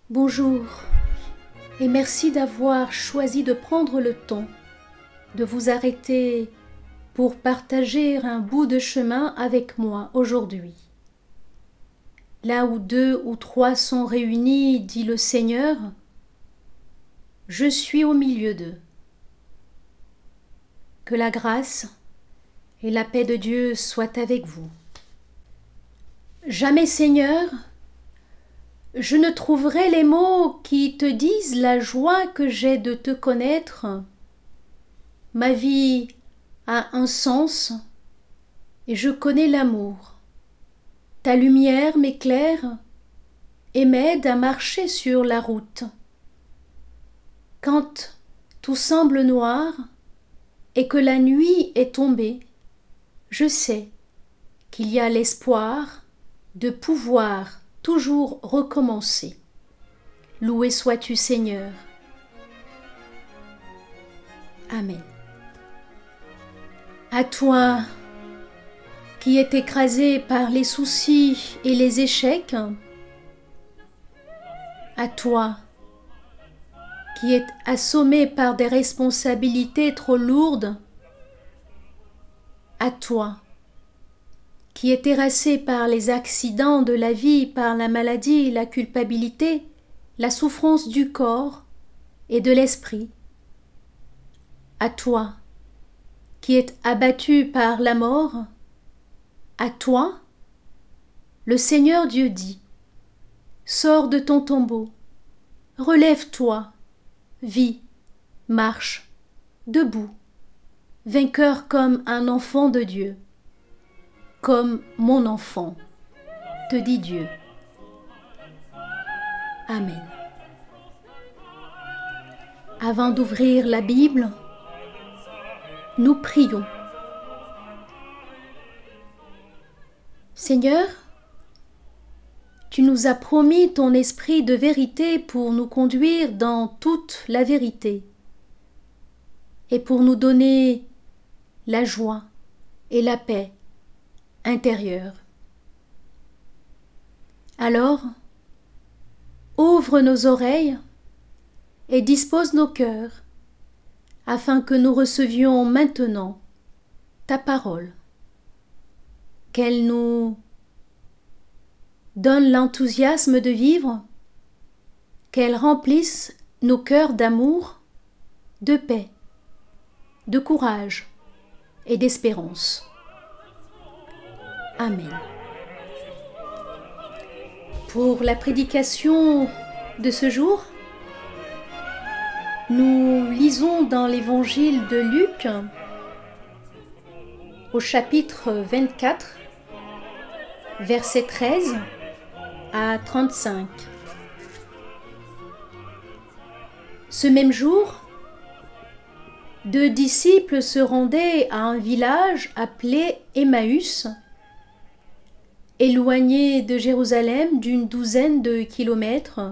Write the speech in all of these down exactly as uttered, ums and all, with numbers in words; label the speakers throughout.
Speaker 1: Bonjour et merci d'avoir choisi de prendre le temps de vous arrêter pour partager un bout de chemin avec moi aujourd'hui. Là où deux ou trois sont réunis, dit le Seigneur, je suis au milieu d'eux. Que la grâce et la paix de Dieu soient avec vous. Jamais, Seigneur, je ne trouverai les mots qui te disent la joie que j'ai de te connaître. Ma vie a un sens et je connais l'amour. Ta lumière m'éclaire et m'aide à marcher sur la route. Quand tout semble noir et que la nuit est tombée, je sais qu'il y a l'espoir de pouvoir toujours recommencer. Loué sois-tu, Seigneur. Amen. À toi qui es écrasé par les soucis et les échecs, à toi qui es assommé par des responsabilités trop lourdes, à toi qui est terrassé par les accidents de la vie, par la maladie, la culpabilité, la souffrance du corps et de l'esprit. À toi, qui est abattu par la mort, à toi, le Seigneur Dieu dit, sors de ton tombeau, relève-toi, vis, marche, debout, vainqueur comme un enfant de Dieu. Comme mon enfant, te dit Dieu. Amen. Avant d'ouvrir la Bible, nous prions. Seigneur, tu nous as promis ton esprit de vérité pour nous conduire dans toute la vérité et pour nous donner la joie et la paix intérieure. Alors, ouvre nos oreilles et dispose nos cœurs afin que nous recevions maintenant ta parole, qu'elle nous donne l'enthousiasme de vivre, qu'elle remplisse nos cœurs d'amour, de paix, de courage et d'espérance. Amen. Pour la prédication de ce jour, nous lisons dans l'évangile de Luc, au chapitre vingt-quatre, versets treize à trente-cinq. Ce même jour, deux disciples se rendaient à un village appelé Emmaüs, éloigné de Jérusalem d'une douzaine de kilomètres.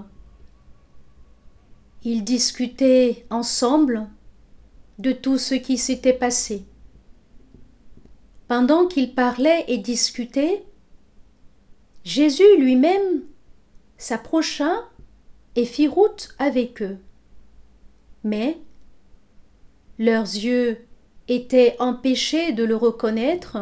Speaker 1: Ils discutaient ensemble de tout ce qui s'était passé. Pendant qu'ils parlaient et discutaient, Jésus lui-même s'approcha et fit route avec eux. Mais leurs yeux étaient empêchés de le reconnaître.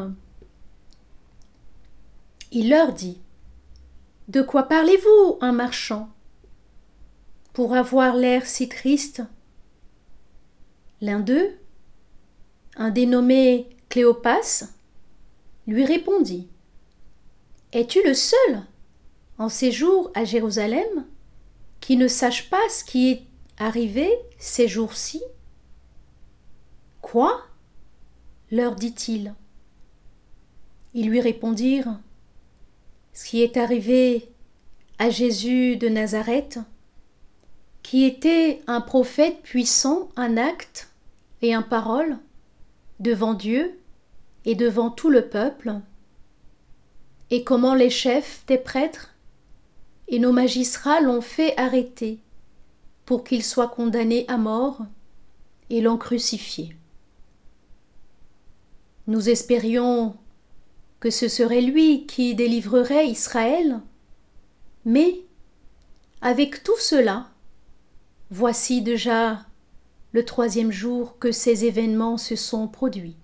Speaker 1: Il leur dit, « De quoi parlez-vous, un marchand, pour avoir l'air si triste ?» L'un d'eux, un dénommé Cléopas, lui répondit, « Es-tu le seul, en séjour à Jérusalem, qui ne sache pas ce qui est arrivé ces jours-ci ?» « Quoi ?» leur dit-il. Ils lui répondirent, « Ce qui est arrivé à Jésus de Nazareth, qui était un prophète puissant en actes et en paroles, devant Dieu et devant tout le peuple, et comment les chefs des prêtres et nos magistrats l'ont fait arrêter pour qu'il soit condamné à mort et l'ont crucifié. Nous espérions que ce serait lui qui délivrerait Israël, mais avec tout cela, voici déjà le troisième jour que ces événements se sont produits.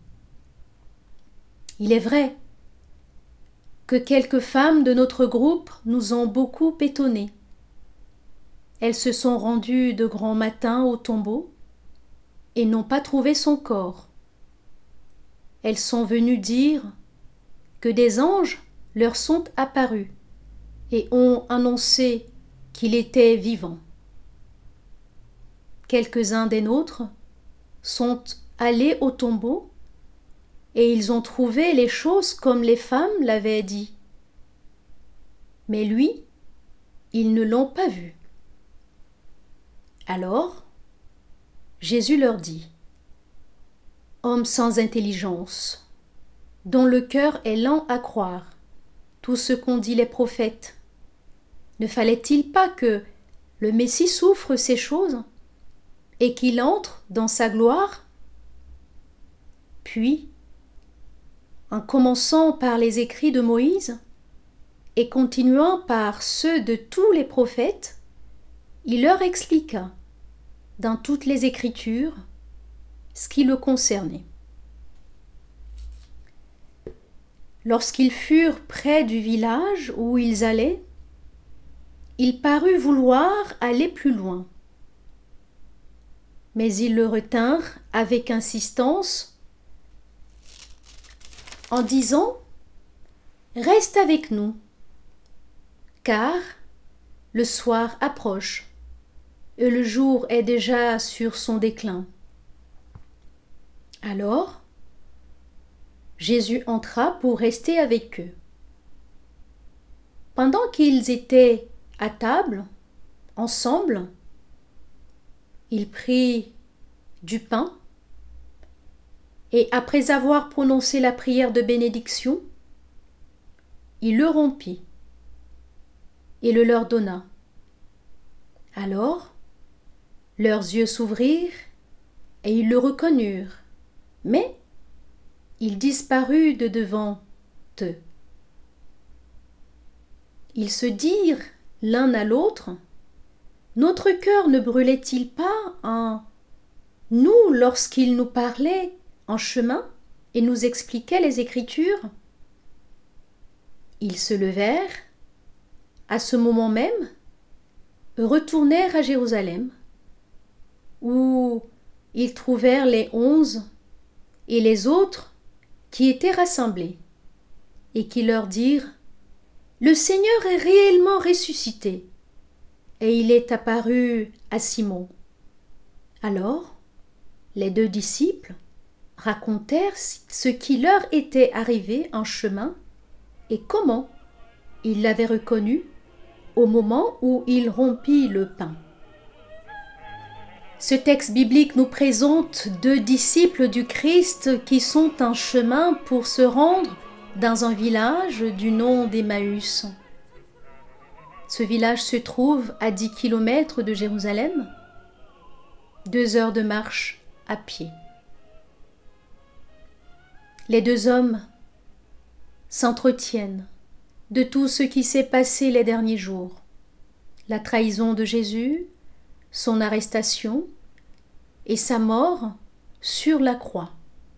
Speaker 1: Il est vrai que quelques femmes de notre groupe nous ont beaucoup étonnés. Elles se sont rendues de grand matin au tombeau et n'ont pas trouvé son corps. Elles sont venues dire que des anges leur sont apparus et ont annoncé qu'il était vivant. Quelques-uns des nôtres sont allés au tombeau et ils ont trouvé les choses comme les femmes l'avaient dit. Mais lui, ils ne l'ont pas vu. Alors, Jésus leur dit : « Hommes sans intelligence, dont le cœur est lent à croire tout ce qu'ont dit les prophètes, ne fallait-il pas que le Messie souffre ces choses et qu'il entre dans sa gloire ? Puis, en commençant par les écrits de Moïse et continuant par ceux de tous les prophètes, il leur expliqua dans toutes les Écritures ce qui le concernait. Lorsqu'ils furent près du village où ils allaient, il parut vouloir aller plus loin. Mais ils le retinrent avec insistance en disant : « Reste avec nous, car le soir approche et le jour est déjà sur son déclin. » Alors, Jésus entra pour rester avec eux. Pendant qu'ils étaient à table, ensemble, il prit du pain et après avoir prononcé la prière de bénédiction, il le rompit et le leur donna. Alors, leurs yeux s'ouvrirent et ils le reconnurent, mais il disparut de devant eux. Ils se dirent l'un à l'autre : « Notre cœur ne brûlait-il pas en nous lorsqu'il nous parlait en chemin et nous expliquait les Écritures ?» Ils se levèrent à ce moment même, retournèrent à Jérusalem, où ils trouvèrent les onze et les autres qui étaient rassemblés, et qui leur dirent : « Le Seigneur est réellement ressuscité, et il est apparu à Simon. » Alors, les deux disciples racontèrent ce qui leur était arrivé en chemin et comment ils l'avaient reconnu au moment où il rompit le pain. Ce texte biblique nous présente deux disciples du Christ qui sont en chemin pour se rendre dans un village du nom d'Emmaüs. Ce village se trouve à dix kilomètres de Jérusalem, deux heures de marche à pied. Les deux hommes s'entretiennent de tout ce qui s'est passé les derniers jours, la trahison de Jésus, son arrestation et sa mort sur la croix.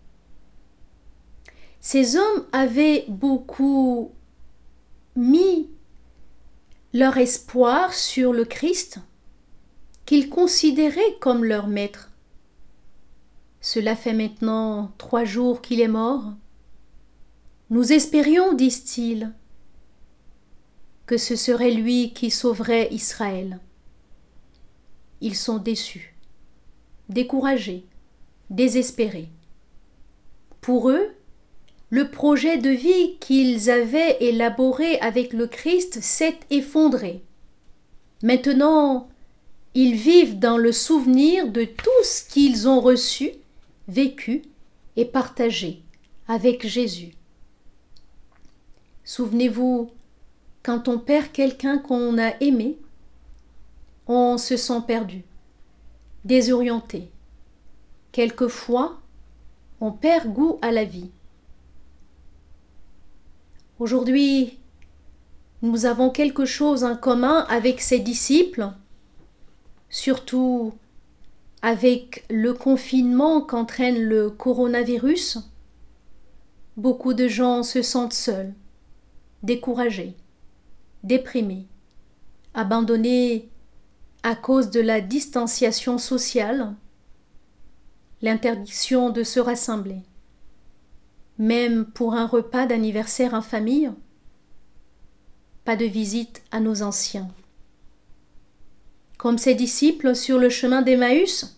Speaker 1: Ces hommes avaient beaucoup mis leur espoir sur le Christ, qu'ils considéraient comme leur maître. Cela fait maintenant trois jours qu'il est mort. Nous espérions, disent-ils, que ce serait lui qui sauverait Israël. Ils sont déçus, découragés, désespérés. Pour eux, le projet de vie qu'ils avaient élaboré avec le Christ s'est effondré. Maintenant, ils vivent dans le souvenir de tout ce qu'ils ont reçu, vécu et partagé avec Jésus. Souvenez-vous, quand on perd quelqu'un qu'on a aimé, on se sent perdu, désorienté. Quelquefois, on perd goût à la vie. Aujourd'hui, nous avons quelque chose en commun avec ses disciples, surtout avec le confinement qu'entraîne le coronavirus. Beaucoup de gens se sentent seuls, découragés, déprimés, abandonnés à cause de la distanciation sociale, l'interdiction de se rassembler, même pour un repas d'anniversaire en famille, pas de visite à nos anciens. Comme ses disciples sur le chemin d'Emmaüs,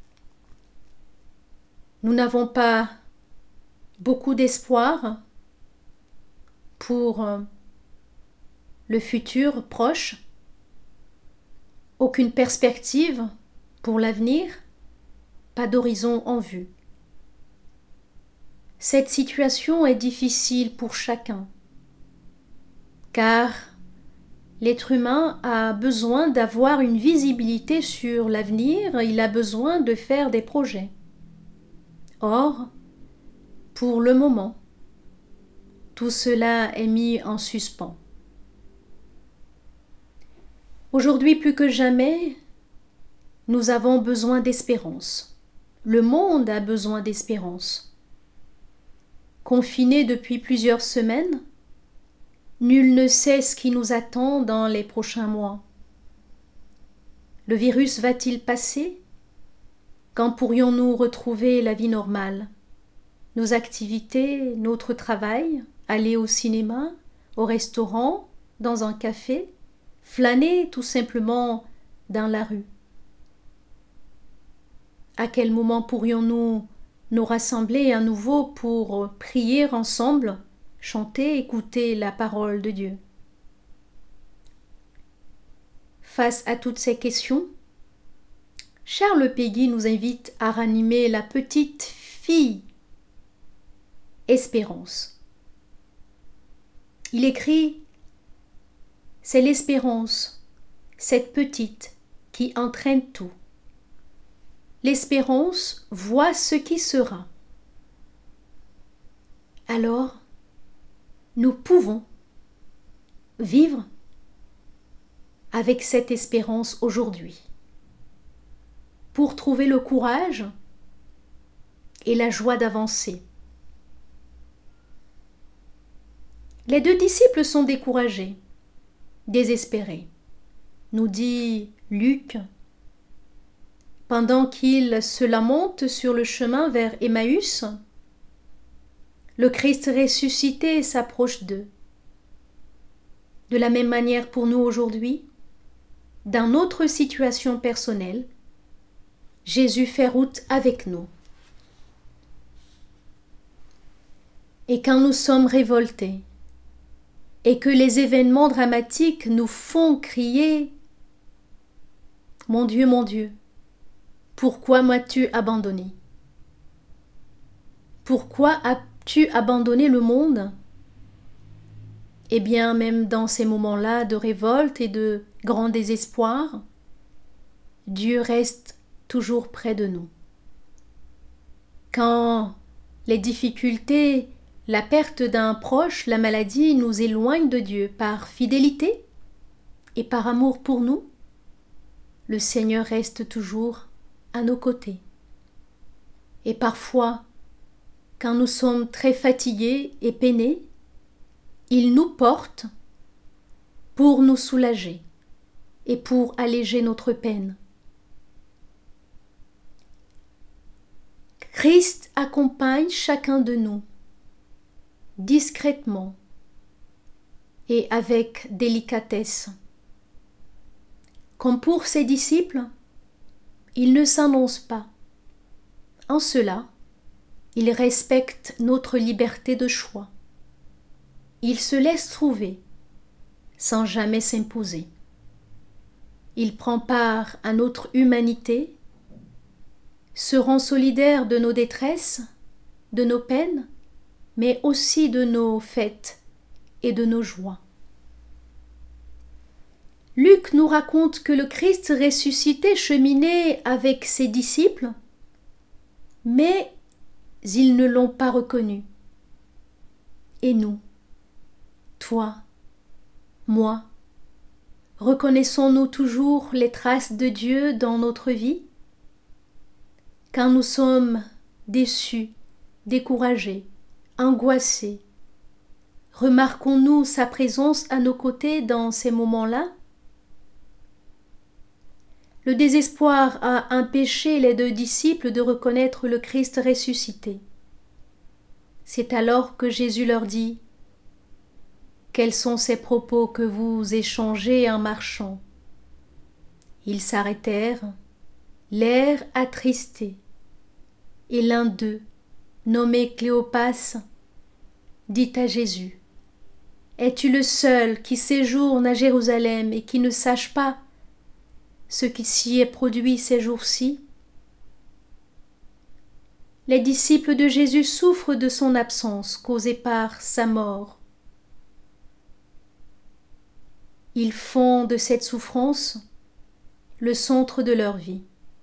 Speaker 1: nous n'avons pas beaucoup d'espoir pour le futur proche, aucune perspective pour l'avenir, pas d'horizon en vue. Cette situation est difficile pour chacun, car l'être humain a besoin d'avoir une visibilité sur l'avenir, il a besoin de faire des projets. Or, pour le moment, tout cela est mis en suspens. Aujourd'hui plus que jamais, nous avons besoin d'espérance. Le monde a besoin d'espérance. Confiné depuis plusieurs semaines, nul ne sait ce qui nous attend dans les prochains mois. Le virus va-t-il passer? Quand pourrions-nous retrouver la vie normale? Nos activités, notre travail, aller au cinéma, au restaurant, dans un café, flâner tout simplement dans la rue. À quel moment pourrions-nous nous rassembler à nouveau pour prier ensemble, chanter, écouter la parole de Dieu? Face à toutes ces questions, Charles Péguy nous invite à ranimer la petite fille Espérance. Il écrit: c'est l'espérance, cette petite, qui entraîne tout. L'espérance voit ce qui sera. Alors, nous pouvons vivre avec cette espérance aujourd'hui, pour trouver le courage et la joie d'avancer. Les deux disciples sont découragés, désespérés, nous dit Luc, pendant qu'ils se lamentent sur le chemin vers Emmaüs. Le Christ ressuscité s'approche d'eux. De la même manière pour nous aujourd'hui, dans notre situation personnelle, Jésus fait route avec nous. Et quand nous sommes révoltés, et que les événements dramatiques nous font crier « Mon Dieu, mon Dieu, pourquoi m'as-tu abandonné? Pourquoi as-tu abandonné le monde ?» Eh bien, même dans ces moments-là de révolte et de grand désespoir, Dieu reste toujours près de nous. Quand les difficultés, la perte d'un proche, la maladie nous éloignent de Dieu par fidélité et par amour pour nous, le Seigneur reste toujours à nos côtés. Et parfois, quand nous sommes très fatigués et peinés, il nous porte pour nous soulager et pour alléger notre peine. Christ accompagne chacun de nous discrètement et avec délicatesse. Comme pour ses disciples, il ne s'annonce pas. En cela, il respecte notre liberté de choix. Il se laisse trouver sans jamais s'imposer. Il prend part à notre humanité, se rend solidaire de nos détresses, de nos peines, mais aussi de nos fêtes et de nos joies. Luc nous raconte que le Christ ressuscité cheminait avec ses disciples, mais ils ne l'ont pas reconnu. Et nous, toi, moi, reconnaissons-nous toujours les traces de Dieu dans notre vie? Quand nous sommes déçus, découragés, angoissés, remarquons-nous sa présence à nos côtés dans ces moments-là? Le désespoir a empêché les deux disciples de reconnaître le Christ ressuscité. C'est alors que Jésus leur dit: « Quels sont ces propos que vous échangez en marchant ?» Ils s'arrêtèrent, l'air attristé, et l'un d'eux, nommé Cléopas, dit à Jésus: « Es-tu le seul qui séjourne à Jérusalem et qui ne sache pas ce qui s'y est produit ces jours-ci ?» Les disciples de Jésus souffrent de son absence causée par sa mort. Ils font de cette souffrance le centre de leur vie.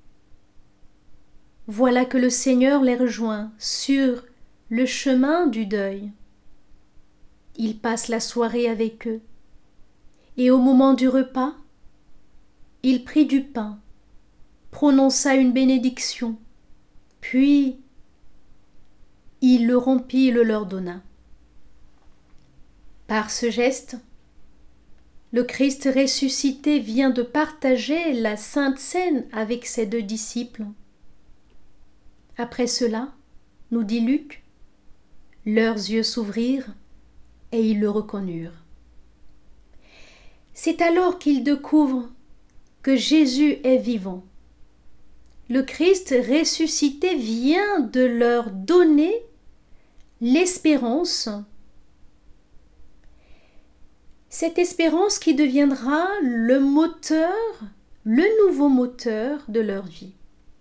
Speaker 1: Voilà que le Seigneur les rejoint sur le chemin du deuil. Il passe la soirée avec eux, et au moment du repas, il prit du pain, prononça une bénédiction, puis il le rompit et le leur donna. Par ce geste, le Christ ressuscité vient de partager la sainte scène avec ses deux disciples. Après cela, nous dit Luc, leurs yeux s'ouvrirent et ils le reconnurent. C'est alors qu'ils découvrent que Jésus est vivant. Le Christ ressuscité vient de leur donner l'espérance, cette espérance qui deviendra le moteur, le nouveau moteur de leur vie.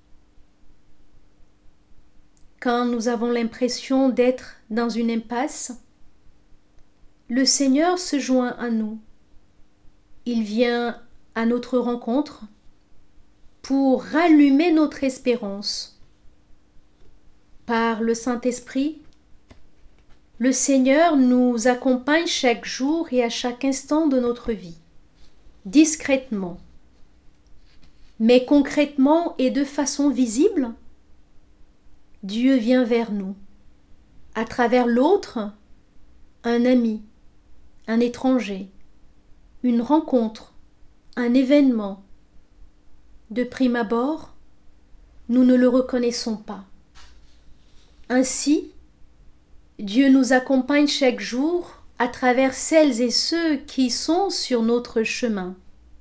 Speaker 1: Quand nous avons l'impression d'être dans une impasse, le Seigneur se joint à nous. Il vient à notre rencontre pour rallumer notre espérance. Par le Saint-Esprit, le Seigneur nous accompagne chaque jour et à chaque instant de notre vie, discrètement, mais concrètement et de façon visible. Dieu vient vers nous, à travers l'autre, un ami, un étranger, une rencontre, un événement. De prime abord, nous ne le reconnaissons pas. Ainsi, Dieu nous accompagne chaque jour à travers celles et ceux qui sont sur notre chemin.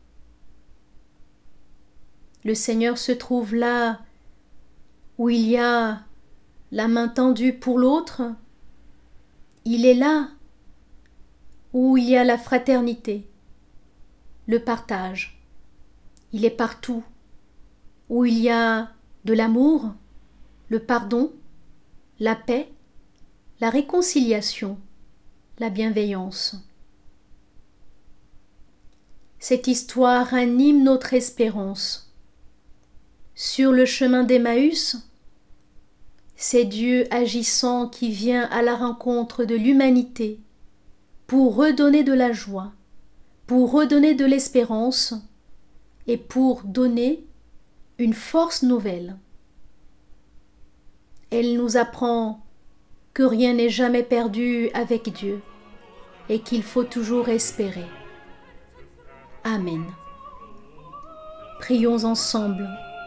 Speaker 1: Le Seigneur se trouve là où il y a la main tendue pour l'autre. Il est là où il y a la fraternité, le partage. Il est partout où il y a de l'amour, le pardon, la paix, la réconciliation, la bienveillance. Cette histoire anime notre espérance. Sur le chemin d'Emmaüs, c'est Dieu agissant qui vient à la rencontre de l'humanité pour redonner de la joie, pour redonner de l'espérance et pour donner une force nouvelle. Elle nous apprend que rien n'est jamais perdu avec Dieu et qu'il faut toujours espérer. Amen. Prions ensemble.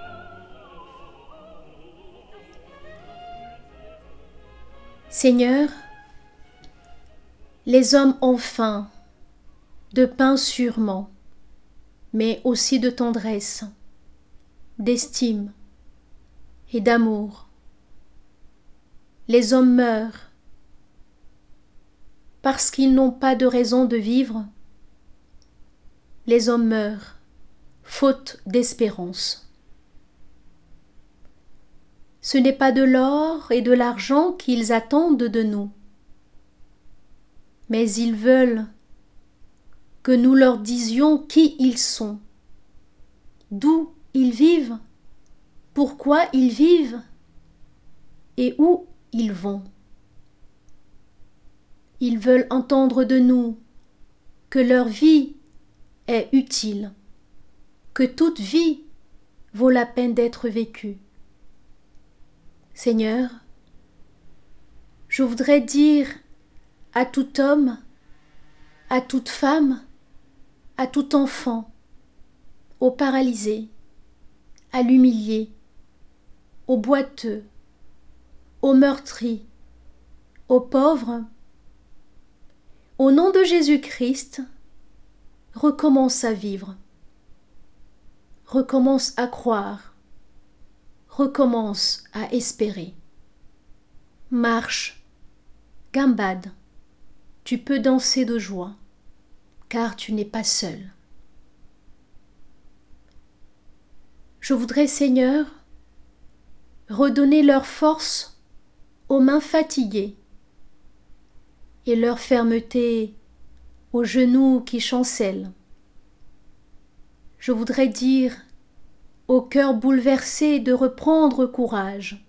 Speaker 1: Seigneur, les hommes ont faim, de pain sûrement, mais aussi de tendresse, d'estime et d'amour. Les hommes meurent parce qu'ils n'ont pas de raison de vivre. Les hommes meurent faute d'espérance. Ce n'est pas de l'or et de l'argent qu'ils attendent de nous, mais ils veulent que nous leur disions qui ils sont, d'où ils vivent, pourquoi ils vivent et où ils vont. Ils veulent entendre de nous que leur vie est utile, que toute vie vaut la peine d'être vécue. Seigneur, je voudrais dire à tout homme, à toute femme, à tout enfant, au paralysé, à l'humilié, au boiteux, au meurtri, aux pauvres, au nom de Jésus-Christ, recommence à vivre, recommence à croire, recommence à espérer. Marche, gambade, tu peux danser de joie, car tu n'es pas seul. Je voudrais, Seigneur, redonner leur force aux mains fatiguées et leur fermeté aux genoux qui chancellent. Je voudrais dire au cœur bouleversé de reprendre courage.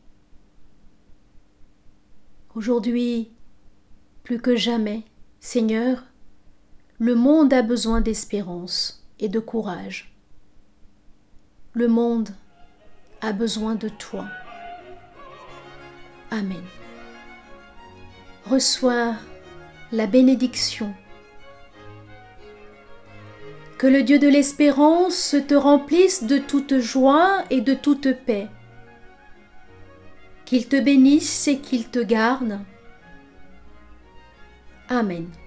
Speaker 1: Aujourd'hui, plus que jamais, Seigneur, le monde a besoin d'espérance et de courage. Le monde a besoin de toi. Amen. Reçois la bénédiction. Que le Dieu de l'espérance te remplisse de toute joie et de toute paix. Qu'il te bénisse et qu'il te garde. Amen.